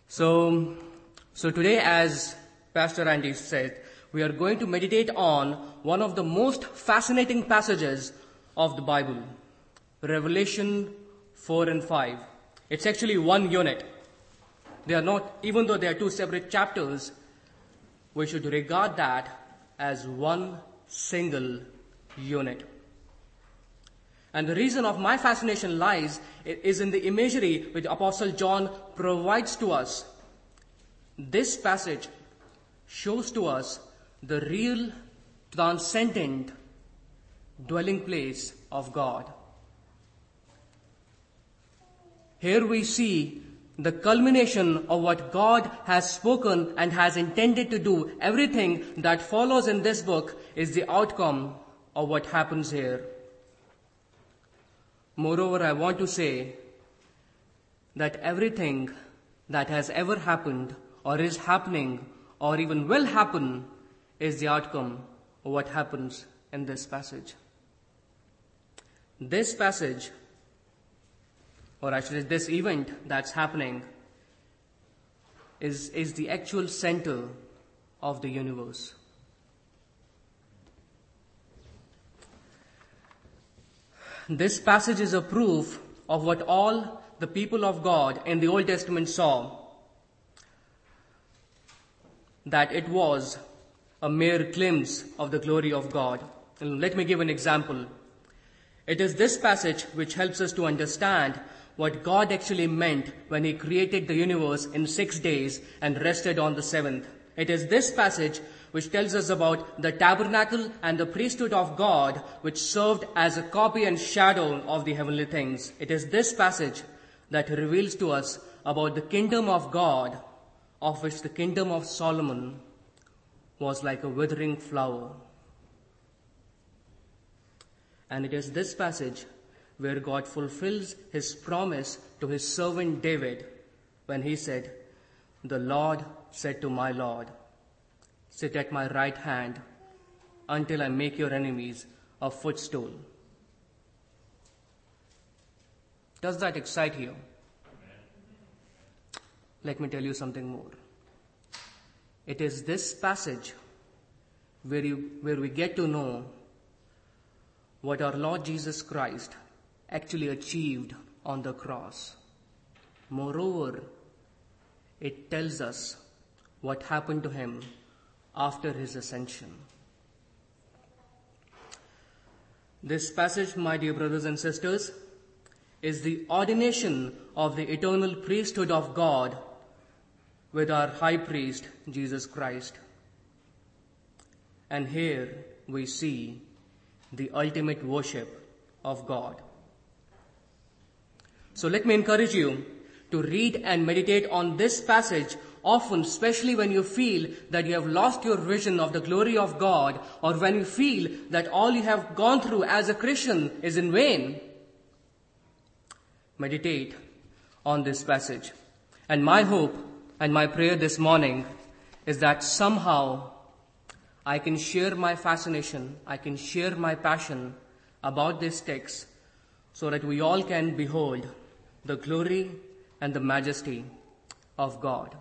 So today, as Pastor Andy said, we are going to meditate on one of the most fascinating passages of the Bible, Revelation 4 and 5. It's actually one unit. They are not, even though they are two separate chapters, we should regard that as one single unit. And the reason of my fascination is in the imagery which Apostle John provides to us. This passage shows to us the real, transcendent dwelling place of God. Here we see the culmination of what God has spoken and has intended to do. Everything that follows in this book is the outcome of what happens here. Moreover, I want to say that everything that has ever happened or is happening or even will happen is the outcome of what happens in this passage. This passage, or actually this event that's happening, is the actual center of the universe. This passage is a proof of what all the people of God in the Old Testament saw, that it was a mere glimpse of the glory of God. And let me give an example. It is this passage which helps us to understand what God actually meant when He created the universe in 6 days and rested on the seventh. It is this passage which tells us about the tabernacle and the priesthood of God, which served as a copy and shadow of the heavenly things. It is this passage that reveals to us about the kingdom of God, of which the kingdom of Solomon was like a withering flower. And it is this passage where God fulfills His promise to His servant David when He said, "The Lord said to my Lord, sit at my right hand until I make your enemies a footstool." Does that excite you? Let me tell you something more. It is this passage where we get to know what our Lord Jesus Christ actually achieved on the cross. Moreover, it tells us what happened to Him after His ascension. This passage, my dear brothers and sisters, is the ordination of the eternal priesthood of God with our high priest, Jesus Christ. And here we see the ultimate worship of God. So let me encourage you to read and meditate on this passage often, especially when you feel that you have lost your vision of the glory of God, or when you feel that all you have gone through as a Christian is in vain. Meditate on this passage. And my hope and my prayer this morning is that somehow I can share my fascination, I can share my passion about this text so that we all can behold the glory and the majesty of God.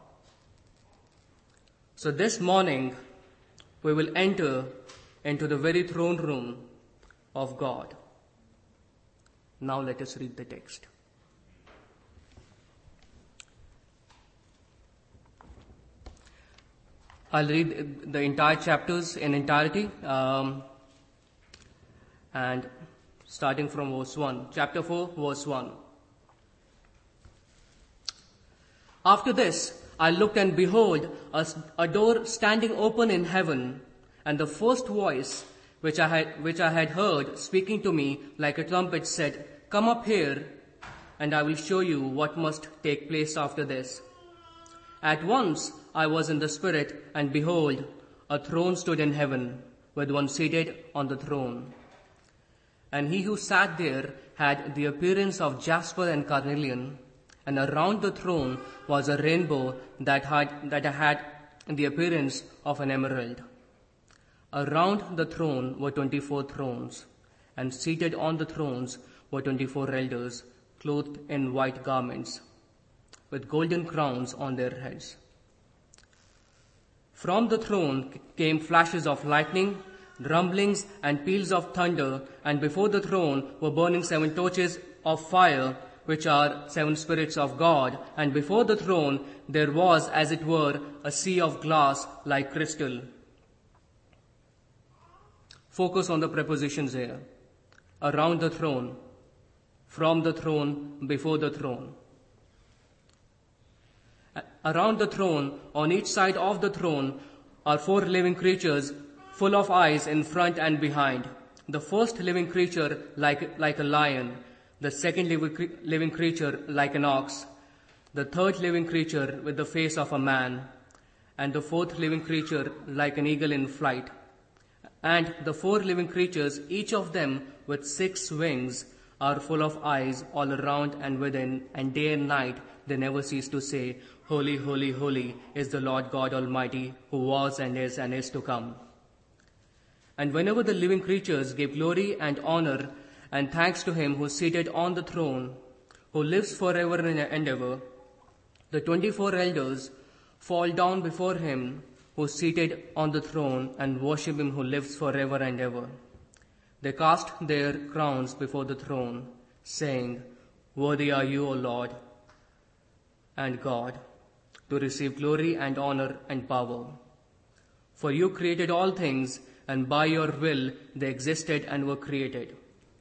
So this morning, we will enter into the very throne room of God. Now let us read the text. I'll read the entire chapters in entirety, and starting from verse 1. Chapter 4, verse 1. After this, I looked, and behold, a door standing open in heaven, and the first voice which I had heard speaking to me like a trumpet said, "Come up here, and I will show you what must take place after this." At once I was in the Spirit, and behold, a throne stood in heaven, with one seated on the throne. And he who sat there had the appearance of jasper and carnelian, and around the throne was a rainbow that had the appearance of an emerald. Around the throne were 24 thrones, and seated on the thrones were 24 elders, clothed in white garments. with golden crowns on their heads. From the throne came flashes of lightning, rumblings and peals of thunder, and before the throne were burning 7 torches of fire, which are 7 spirits of God, and before the throne there was, as it were, a sea of glass like crystal. Focus on the prepositions here. Around the throne, from the throne, before the throne. Around the throne, on each side of the throne, are 4 living creatures full of eyes in front and behind. The first living creature like a lion, the second living creature like an ox, the third living creature with the face of a man, and the fourth living creature like an eagle in flight. And the 4 living creatures, each of them with 6 wings, are full of eyes all around and within, and day and night they never cease to say, Holy, holy, holy is the Lord God Almighty, who was and is to come. And whenever the living creatures gave glory and honor and thanks to him who is seated on the throne, who lives forever and ever, the 24 elders fall down before him who is seated on the throne and worship him who lives forever and ever. They cast their crowns before the throne, saying, Worthy are you, O Lord and God, to receive glory and honor and power. For you created all things, and by your will they existed and were created.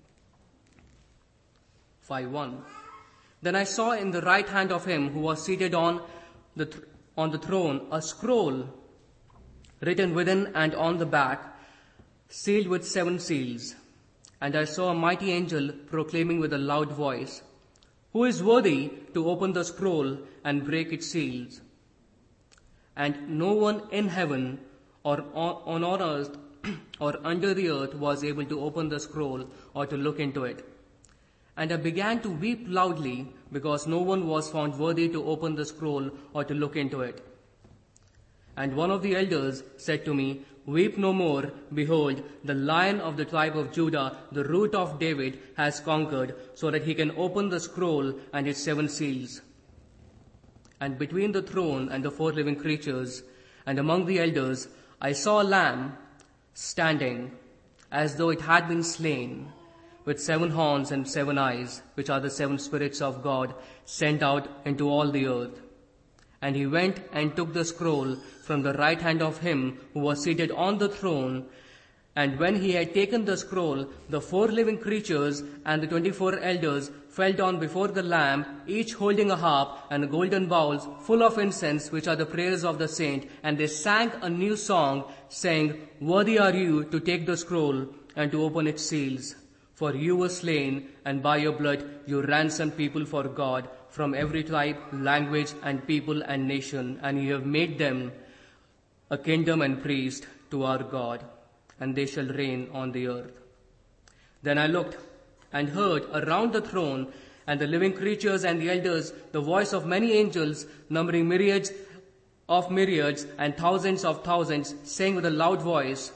5:1. Then I saw in the right hand of him who was seated on the throne a scroll written within and on the back, sealed with 7 seals. And I saw a mighty angel proclaiming with a loud voice, Who is worthy to open the scroll and break its seals? And no one in heaven or on earth or under the earth was able to open the scroll or to look into it. And I began to weep loudly because no one was found worthy to open the scroll or to look into it. And one of the elders said to me, Weep no more. Behold, the Lion of the tribe of Judah, the Root of David, has conquered, so that he can open the scroll and its 7 seals. And between the throne and the 4 living creatures, and among the elders, I saw a lamb standing, as though it had been slain, with 7 horns and 7 eyes, which are the 7 spirits of God, sent out into all the earth. And he went and took the scroll from the right hand of him who was seated on the throne. And when he had taken the scroll, the 4 living creatures and the 24 elders fell down before the Lamb, each holding a harp and golden bowls full of incense, which are the prayers of the saint. And they sang a new song, saying, Worthy are you to take the scroll and to open its seals. For you were slain, and by your blood you ransomed people for God from every tribe, language, and people and nation, and you have made them a kingdom and priest to our God, and they shall reign on the earth. Then I looked and heard around the throne and the living creatures and the elders the voice of many angels, numbering myriads of myriads and thousands of thousands, saying with a loud voice,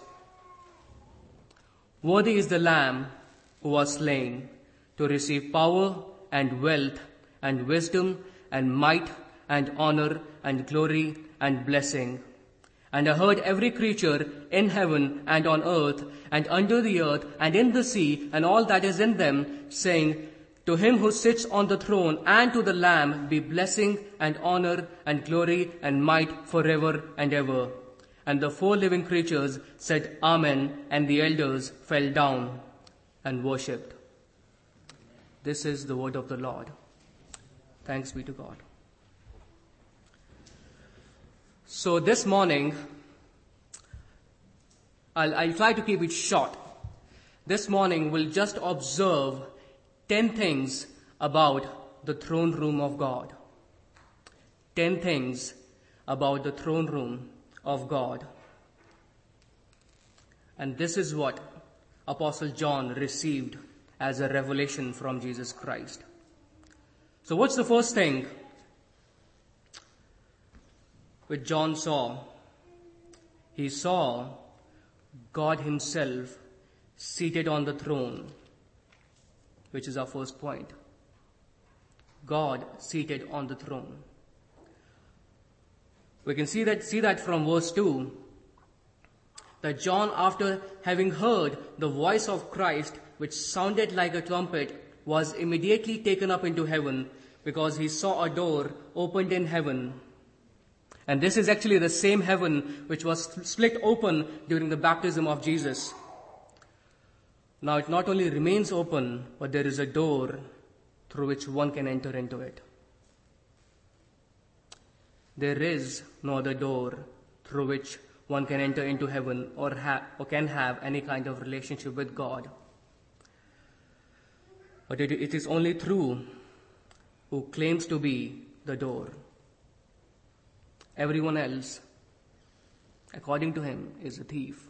Worthy is the Lamb who was slain to receive power and wealth and wisdom and might and honor and glory and blessing. And I heard every creature in heaven and on earth and under the earth and in the sea and all that is in them, saying, To him who sits on the throne and to the Lamb be blessing and honor and glory and might forever and ever. And the 4 living creatures said, Amen, and the elders fell down and worshipped. This is the word of the Lord. Thanks be to God. So this morning, I'll try to keep it short. This morning we'll just observe 10 things about the throne room of God. 10 things about the throne room of God. And this is what Apostle John received as a revelation from Jesus Christ. So what's the first thing which John saw? He saw God himself seated on the throne, which is our first point. God seated on the throne. We can see that from verse 2, that John, after having heard the voice of Christ, which sounded like a trumpet, was immediately taken up into heaven, because he saw a door opened in heaven. And this is actually the same heaven which was split open during the baptism of Jesus. Now it not only remains open, but there is a door through which one can enter into it. There is no other door through which one can enter into heaven or can have any kind of relationship with God. But it is only through who claims to be the door. Everyone else, according to him, is a thief.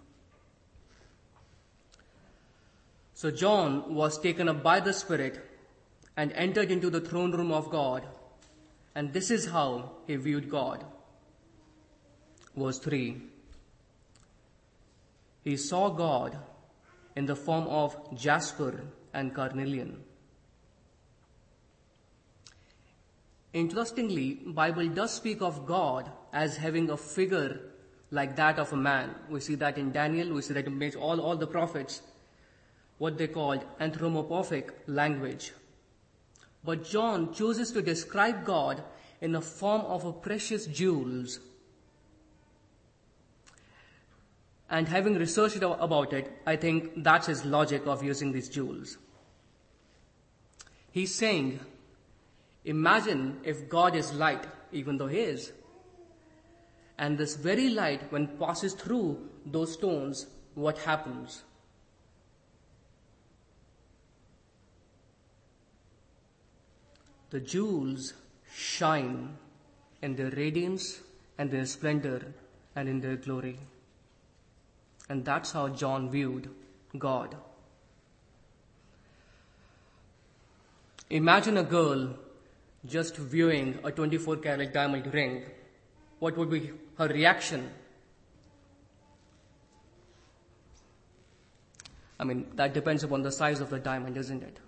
So John was taken up by the Spirit and entered into the throne room of God, and this is how he viewed God. Verse 3. He saw God in the form of jasper and carnelian. Interestingly, Bible does speak of God as having a figure like that of a man. We see that in Daniel, we see that in all the prophets, what they called anthropomorphic language. But John chooses to describe God in the form of a precious jewels. And having researched about it, I think that's his logic of using these jewels. He's saying, imagine if God is light, even though he is. And this very light, when passes through those stones, what happens? The jewels shine in their radiance and their splendor and in their glory. And that's how John viewed God. Imagine a girl just viewing a 24-carat diamond ring. What would be her reaction? I mean, that depends upon the size of the diamond, isn't it?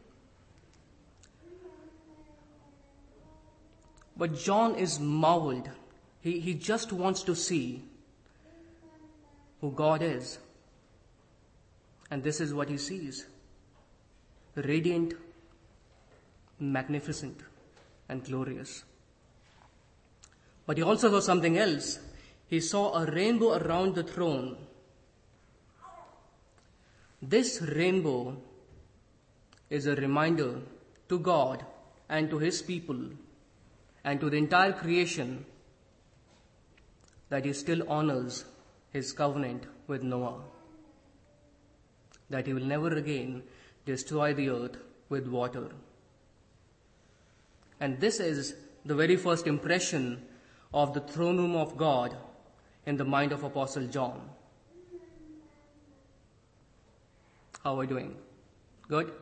But John is marveled. He just wants to see who God is. And this is what he sees. Radiant, magnificent, and glorious. But he also saw something else. He saw a rainbow around the throne. This rainbow is a reminder to God and to his people and to the entire creation that he still honors his covenant with Noah, that he will never again destroy the earth with water. And this is the very first impression of the throne room of God in the mind of Apostle John. How are we doing? Good?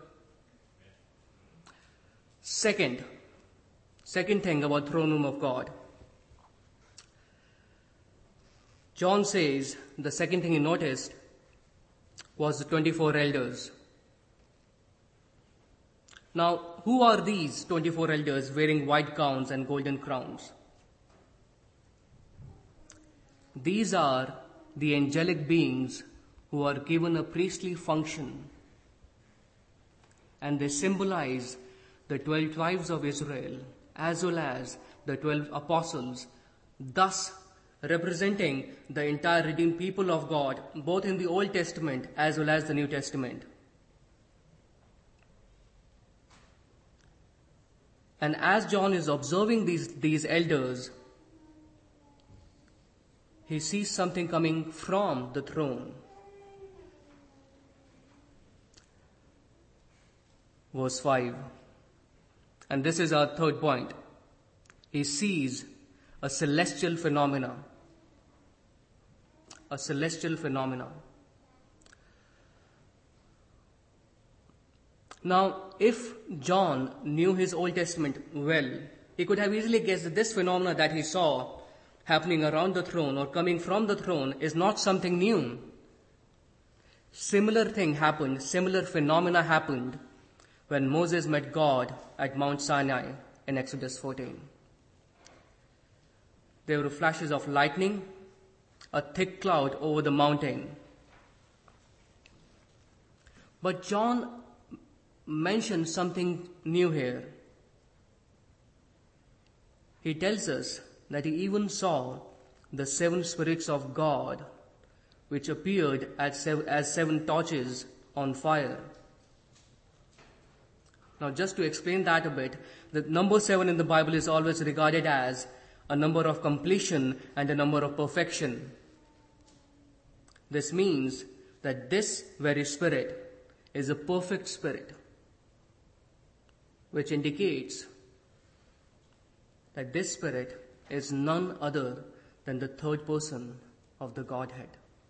Second thing about throne room of God. John says the second thing he noticed was the 24 elders. Now, who are these 24 elders wearing white gowns and golden crowns? These are the angelic beings who are given a priestly function, and they symbolize the 12 tribes of Israel as well as the 12 apostles, thus representing the entire redeemed people of God, both in the Old Testament as well as the New Testament. And as John is observing these elders, he sees something coming from the throne. Verse 5. And this is our third point. He sees a celestial phenomena. A celestial phenomena. Now, if John knew his Old Testament well, he could have easily guessed that this phenomena that he saw happening around the throne or coming from the throne is not something new. Similar phenomena happened when Moses met God at Mount Sinai in Exodus 14. There were flashes of lightning, a thick cloud over the mountain. But John mentions something new here. He tells us that he even saw the 7 spirits of God, which appeared as 7 torches on fire. Now, just to explain that a bit, the number 7 in the Bible is always regarded as a number of completion and a number of perfection. This means that this very spirit is a perfect spirit, which indicates that this spirit is none other than the third person of the Godhead.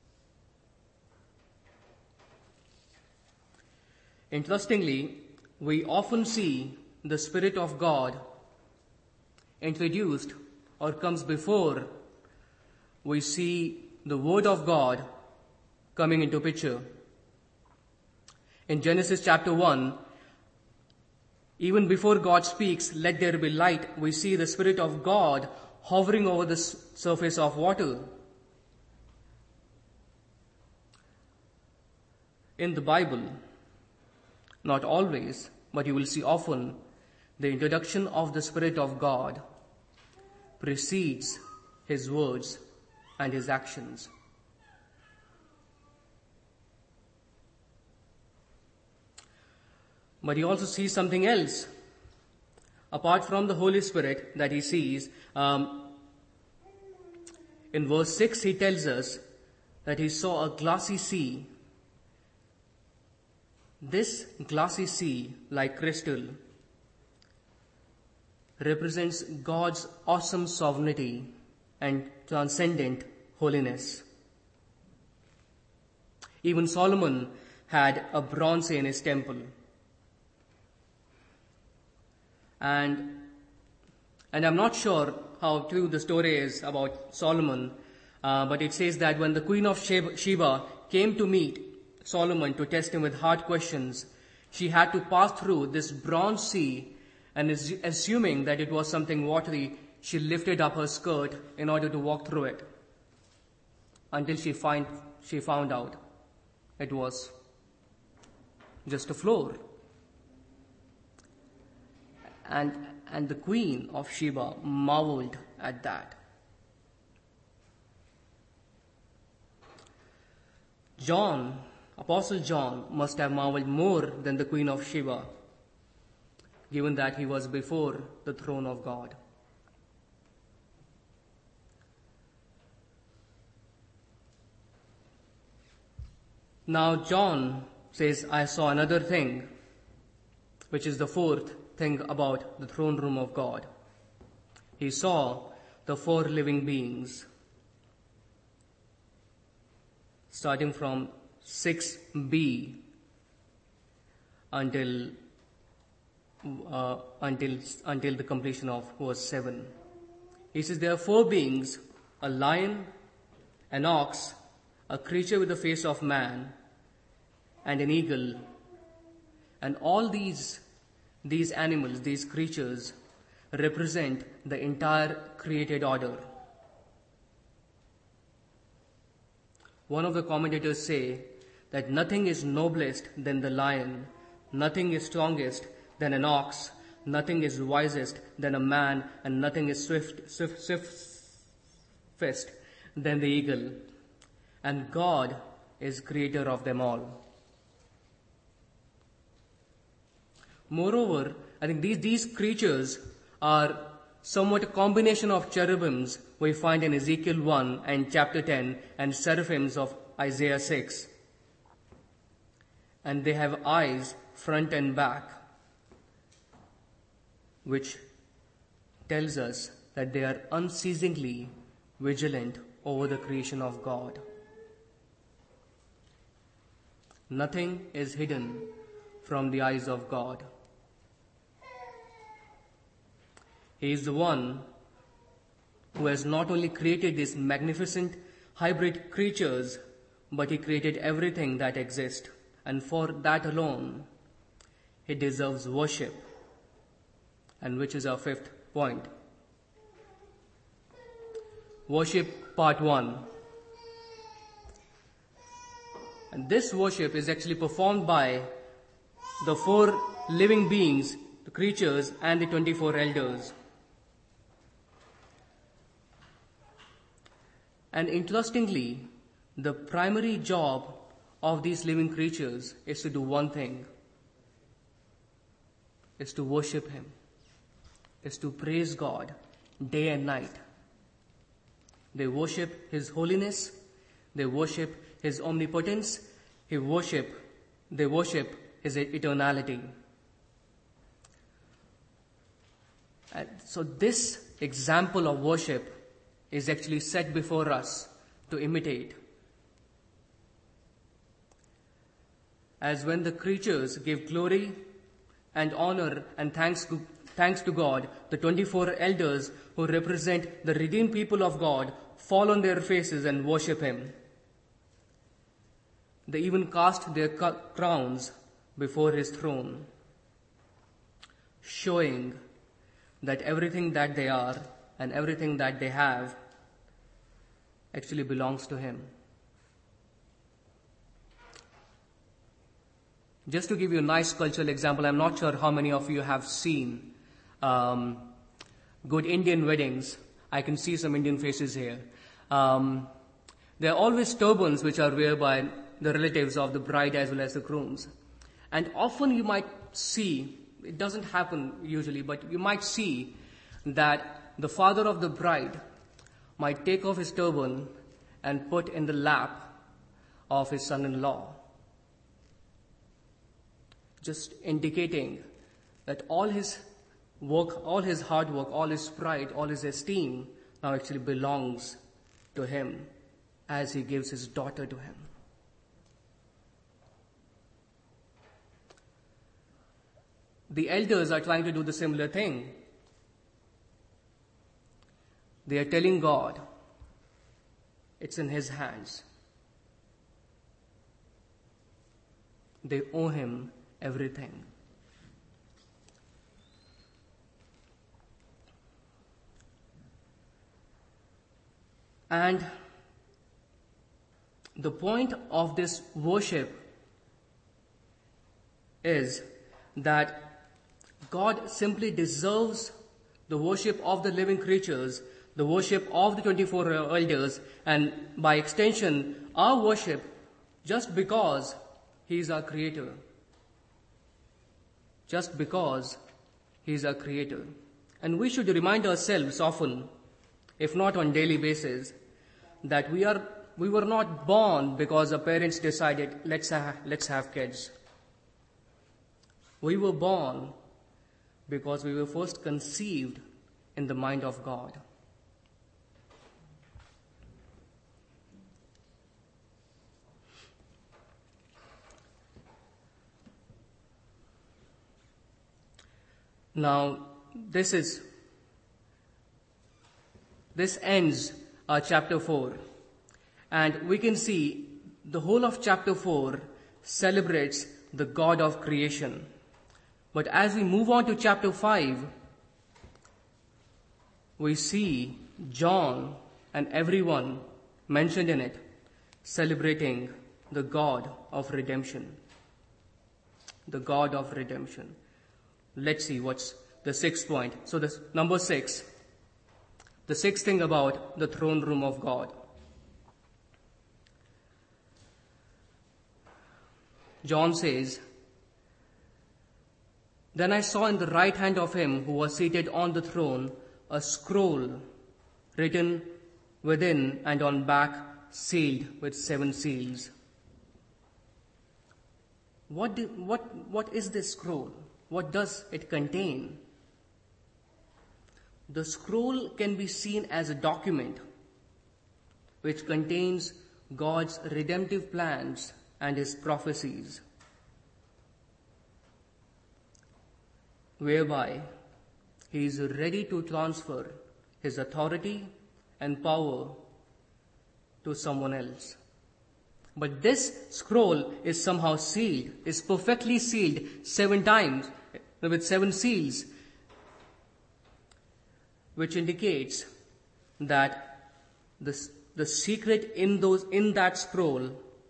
Interestingly, we often see the Spirit of God introduced or comes before we see the Word of God coming into picture. In Genesis chapter 1, even before God speaks, "Let there be light," we see the Spirit of God hovering over the surface of water. In the Bible, not always, but you will see often, the introduction of the Spirit of God precedes His words and His actions. But he also sees something else. Apart from the Holy Spirit that he sees, in verse 6 he tells us that he saw a glassy sea. This glassy sea, like crystal, represents God's awesome sovereignty and transcendent holiness. Even Solomon had a bronze sea in his temple. And I'm not sure how true the story is about Solomon, but it says that when the queen of Sheba came to meet Solomon to test him with hard questions, she had to pass through this bronze sea, and assuming that it was something watery, she lifted up her skirt in order to walk through it until she found out it was just a floor. And the queen of Sheba marveled at that. Apostle John must have marveled more than the queen of Sheba, given that he was before the throne of God. Now John says, "I saw another thing," which is the fourth thing about the throne room of God. He saw the 4 living beings, starting from 6b until the completion of verse 7. He says there are 4 beings: a lion, an ox, a creature with the face of man, and an eagle. And all these animals, these creatures, represent the entire created order. One of the commentators say that nothing is noblest than the lion, nothing is strongest than an ox, nothing is wisest than a man, and nothing is swiftest than the eagle. And God is creator of them all. Moreover, I think these creatures are somewhat a combination of cherubims we find in Ezekiel 1 and chapter 10 and seraphims of Isaiah 6. And they have eyes front and back, which tells us that they are unceasingly vigilant over the creation of God. Nothing is hidden from the eyes of God. He is the one who has not only created these magnificent hybrid creatures, but He created everything that exists. And for that alone, He deserves worship and which is our fifth point. Worship part 1. And this worship is actually performed by the 4 living beings, the creatures, and the 24 elders. And interestingly, the primary job of these living creatures is to do one thing, is to worship Him, is to praise God day and night. They worship His holiness, they worship His omnipotence, they worship His eternality. And so this example of worship is actually set before us to imitate. As when the creatures give glory and honor and thanks to God, the 24 elders who represent the redeemed people of God fall on their faces and worship Him. They even cast their crowns before His throne, showing that everything that they are and everything that they have actually belongs to Him. Just to give you a nice cultural example, I'm not sure how many of you have seen good Indian weddings. I can see some Indian faces here. There are always turbans which are worn by the relatives of the bride as well as the grooms. And often you might see, it doesn't happen usually, but you might see that the father of the bride might take off his turban and put in the lap of his son-in-law, just indicating that all his work, all his hard work, all his pride, all his esteem now actually belongs to him as he gives his daughter to him. The elders are trying to do the similar thing. They are telling God, it's in His hands. They owe Him everything. And the point of this worship is that God simply deserves the worship of the living creatures, the worship of the 24 elders, and by extension, our worship, just because He is our Creator. Just because He is our Creator. And we should remind ourselves often, if not on daily basis, that we were not born because our parents decided, let's have kids. We were born because we were first conceived in the mind of God. Now, this ends our chapter 4. And we can see the whole of chapter 4 celebrates the God of creation. But as we move on to chapter 5, we see John and everyone mentioned in it celebrating the God of redemption. The God of redemption. Let's see what's the 6th point. So number 6. The 6th thing about the throne room of God. John says, "Then I saw in the right hand of Him who was seated on the throne a scroll written within and on back, sealed with 7 seals." What is this scroll? What does it contain? The scroll can be seen as a document which contains God's redemptive plans and His prophecies, whereby He is ready to transfer His authority and power to someone else. But this scroll is somehow sealed, is perfectly sealed 7 times with 7 seals. which indicates that the secret in that scroll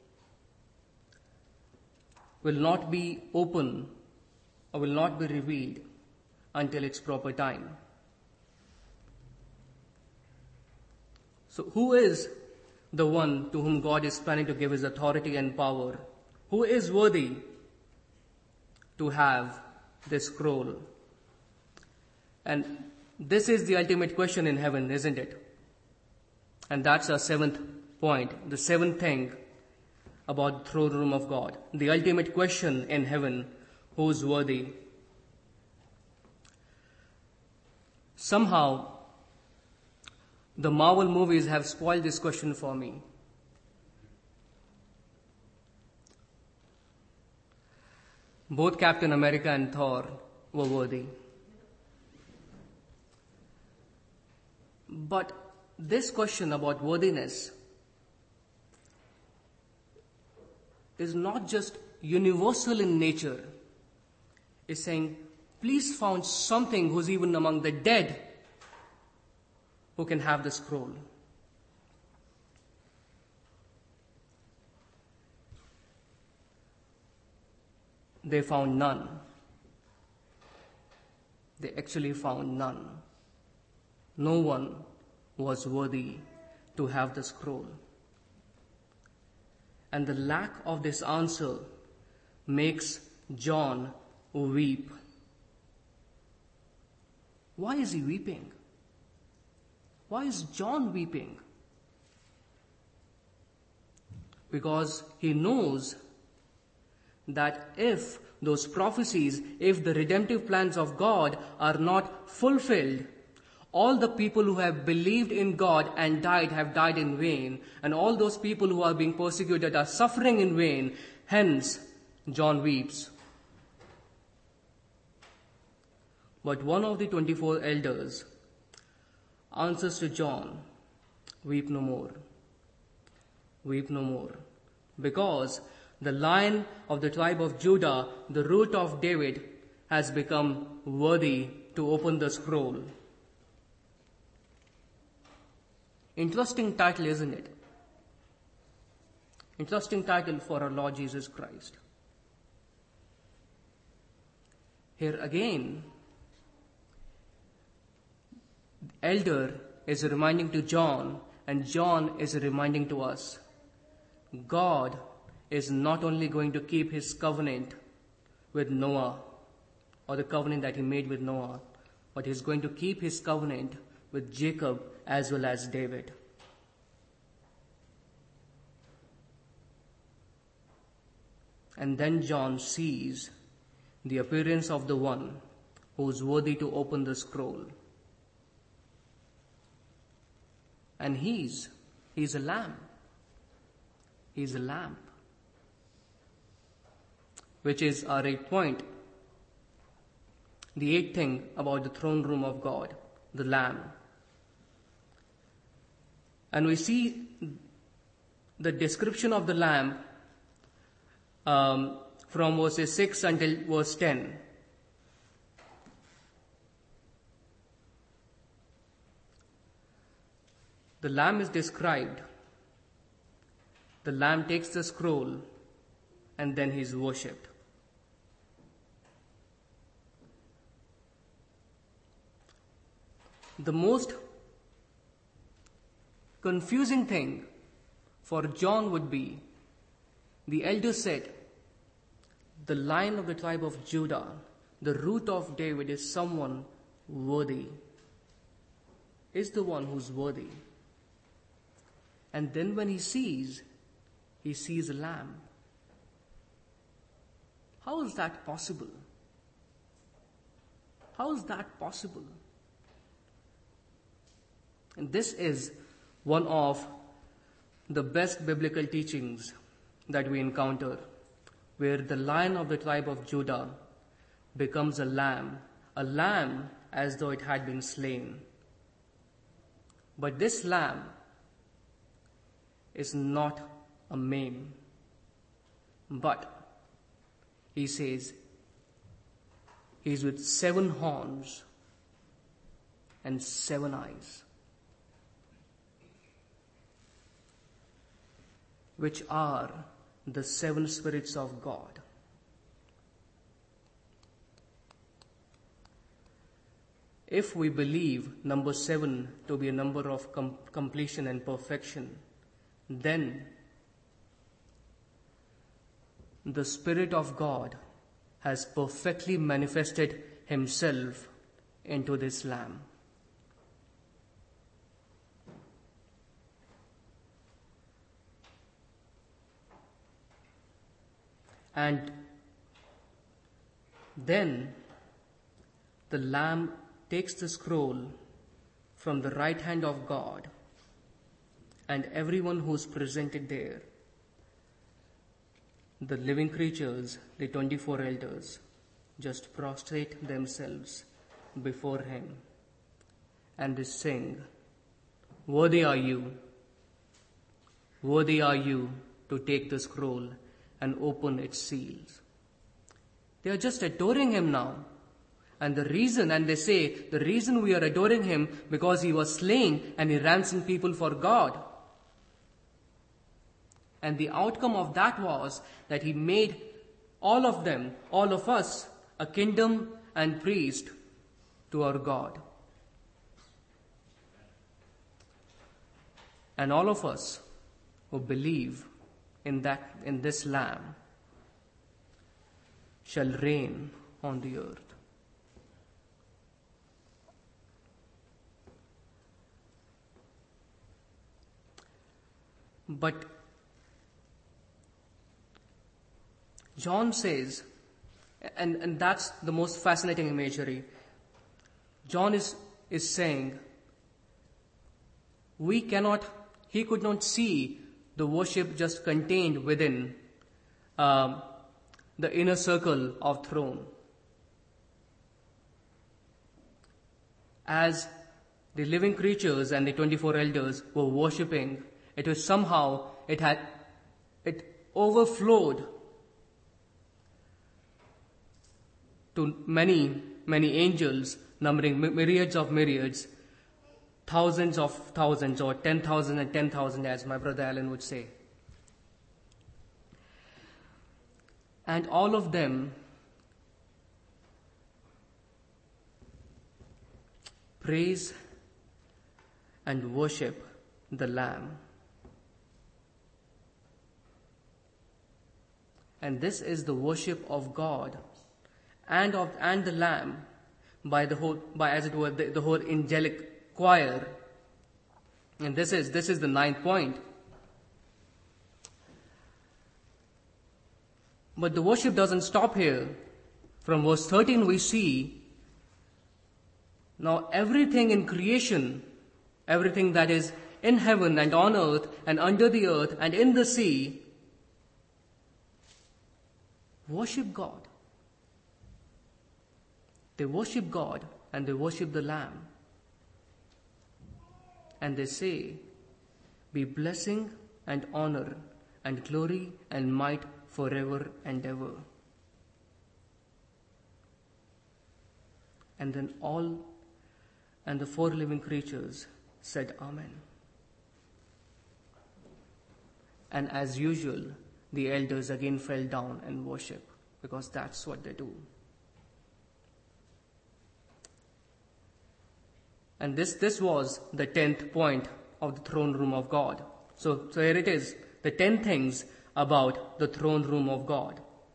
will not be open or will not be revealed until its proper time. So who is the one to whom God is planning to give his authority and power? Who is worthy to have this scroll? And this is the ultimate question in heaven, isn't it? And that's our seventh point, the seventh thing about the throne room of God. The ultimate question in heaven, who's worthy? Somehow, the Marvel movies have spoiled this question for me. Both Captain America and Thor were worthy. But this question about worthiness is not just universal in nature. It's saying, please found something who's even among the dead who can have the scroll. They found none. They actually found none. No one was worthy to have the scroll. And the lack of this answer makes John weep. Why is he weeping? Why is John weeping? Because he knows that if those prophecies, if the redemptive plans of God are not fulfilled, all the people who have believed in God and died have died in vain, and all those people who are being persecuted are suffering in vain. Hence, John weeps. But one of the 24 elders answers to John, weep no more. Weep no more. Because the Lion of the tribe of Judah, the root of David, has become worthy to open the scroll. Interesting title, isn't it? Interesting title for our Lord Jesus Christ. Here again, the elder is reminding to John, and John is reminding to us, God is not only going to keep his covenant with Noah, or the covenant that he made with Noah, but he's going to keep his covenant with Jacob as well as David. And then John sees the appearance of the one who is worthy to open the scroll. And he's a lamb. He's a lamb. Which is our 8th point. The 8th thing about the throne room of God, the lamb. And we see the description of the lamb from verses 6 until verse 10. The lamb is described. The lamb takes the scroll and then he is worshipped. The most confusing thing for John would be, the elder said, the Lion of the tribe of Judah, the root of David, is someone worthy, is the one who's worthy. And then when he sees a lamb. How is that possible? How is that possible? And this is one of the best biblical teachings that we encounter, where the Lion of the tribe of Judah becomes a lamb as though it had been slain. But this lamb is not a mame, but he says he's with 7 horns and 7 eyes, which are the 7 spirits of God. If we believe number 7 to be a number of completion and perfection, then the Spirit of God has perfectly manifested himself into this Lamb. And then the Lamb takes the scroll from the right hand of God, and everyone who's presented there, the living creatures, the 24 elders, just prostrate themselves before him and they sing, "Worthy are you to take the scroll and open its seals." They are just adoring him now. And they say, the reason we are adoring him because he was slain and he ransomed people for God. And the outcome of that was that he made all of them, all of us, a kingdom and priest to our God. And all of us who believe in this Lamb shall reign on the earth. But John says, and that's the most fascinating imagery, John is saying, he could not see the worship just contained within the inner circle of throne. As the living creatures and the 24 elders were worshipping, it was somehow, it overflowed to many, many angels, numbering myriads of myriads, thousands of thousands, or 10,000 and 10,000, as my brother Alan would say. And all of them praise and worship the Lamb. And this is the worship of God and the Lamb by the whole angelic choir. And this is the 9th point. But the worship doesn't stop here. From verse 13 we see, now everything in creation, everything that is in heaven and on earth and under the earth and in the sea, worship God. They worship God and they worship the Lamb. And they say, "Be blessing and honor and glory and might forever and ever." And then the 4 living creatures said, "Amen." And as usual, the elders again fell down and worship, because that's what they do. And this was the 10th point of the throne room of God. So here it is, the 10 things about the throne room of God.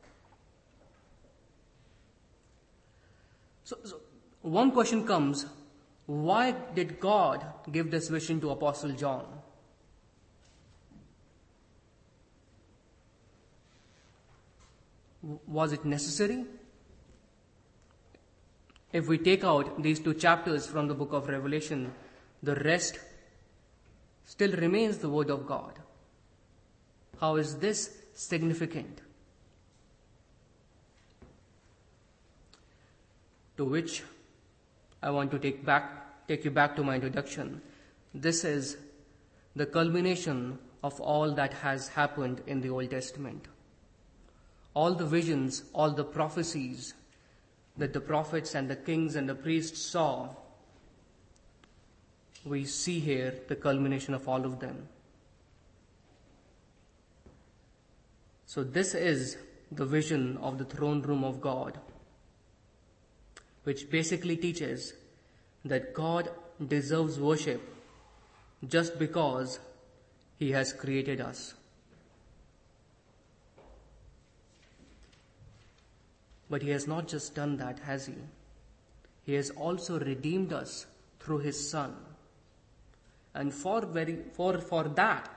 So one question comes, why did God give this vision to Apostle John? Was it necessary? If we take out these 2 chapters from the book of Revelation, the rest still remains the Word of God. How is this significant? To which I want to take you back to my introduction. This is the culmination of all that has happened in the Old Testament. All the visions, all the prophecies that the prophets and the kings and the priests saw we see here the culmination of all of them. So this is the vision of the throne room of God, which basically teaches that God deserves worship just because He has created us. But He has not just done that, has He? He has also redeemed us through His Son. And for that,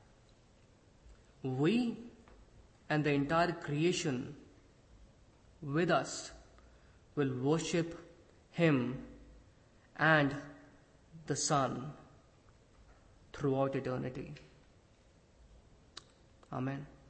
we and the entire creation with us will worship Him and the Son throughout eternity. Amen.